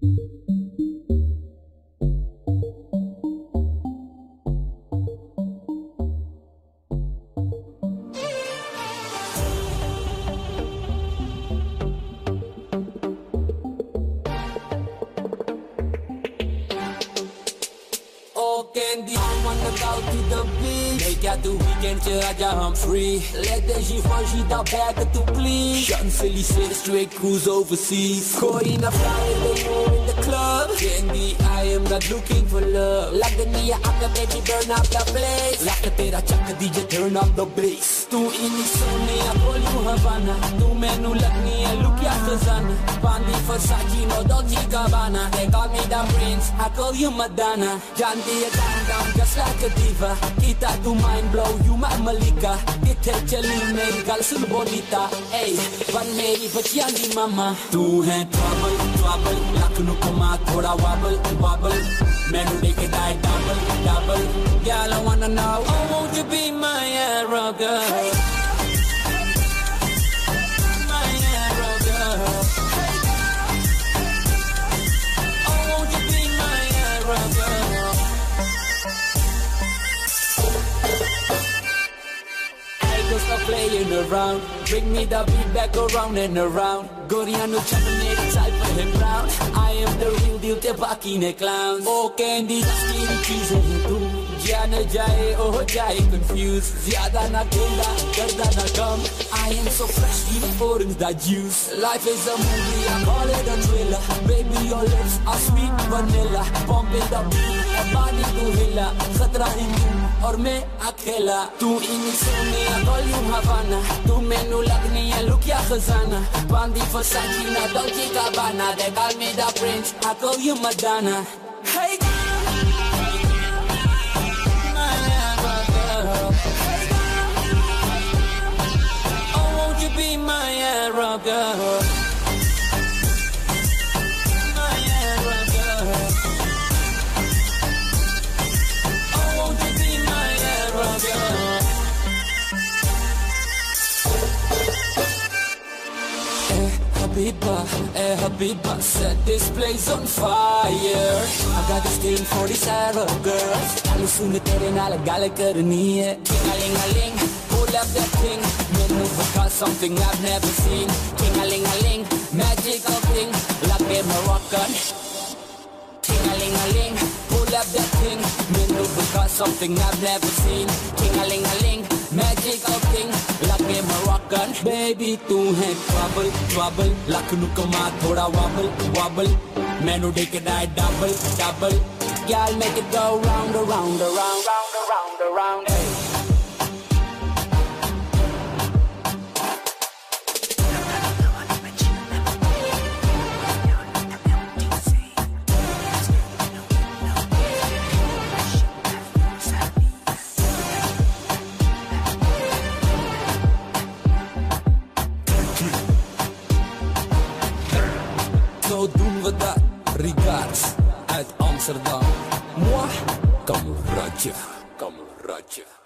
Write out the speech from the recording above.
Candy, I wanna go to the beach. Make out the weekend, I'm free. Let the Givenchy the bag to please. Champs-Élysées, straight cruise overseas. Coin a flyer, they know in the club. Candy, I am not looking for love. Like the Nia, Akka, baby, burn up the place. Like the Tera Chaka, DJ, turn up the bass. Tu ini sone, I call you Havana. Tu menu lagni, I look ya Khazana. Pandi Versace, no Dolce Gabbana. They call me the prince, I call you Madonna. Janti, down, just like a diva. Kita do mind blow, you my Malika. Kita chali meri gal sun bonita. Hey, but meri bachiyani mama. Tu hai trouble, trouble. Lakhnu kama thoda wobble, wobble. Menu make it die double, double. Girl, I wanna know, oh, won't you be my arrow girl? My arrow girl. Oh, won't you be my arrow girl? Stop playing around. Bring me the beat back around and around. Goriano chocolate type of him brown. I am the real deal, te baki ne clowns. Oh candy, skinny cheese and tu. Jana jaye, oh jaye confused. Zyada na kenda, garda na gum. I am so fresh, even orange that juice. Life is a movie, I call it a thriller. Baby, your lips are sweet vanilla. Pumping the beat, a body to hilla. Khatra hindu, aur main akhela. Tu ini sone, I call you Havana. Tu menu lagni, I look ya Khazana. Pandi Versace, na Dolce Gabbana. They call me the prince, I call you Madonna. Hey be my arrow girl. My arrow girl. Oh, won't you be my arrow girl? Habiba, set this place on fire. I got this thing for these arrow girls. Kalu soon tere naal gal karni hai. Ting-a-ling-a-ling, pull up that thing. Menu because something I've never seen. Ting-a-ling-a-ling, magical thing, like a Moroccan. Ting-a-ling-a-ling, pull up that thing. Menu because something I've never seen. Ting-a-ling-a-ling, magical thing, like a Moroccan. Baby, tu hai trouble, trouble. Lakhnu kama thoda wobble, wobble. Menu take it die double, double. Girl, make it go round, around, around, round, around, around. Hey. Zo doen we dat, regards uit Amsterdam. Moi, kameradje, kameradje.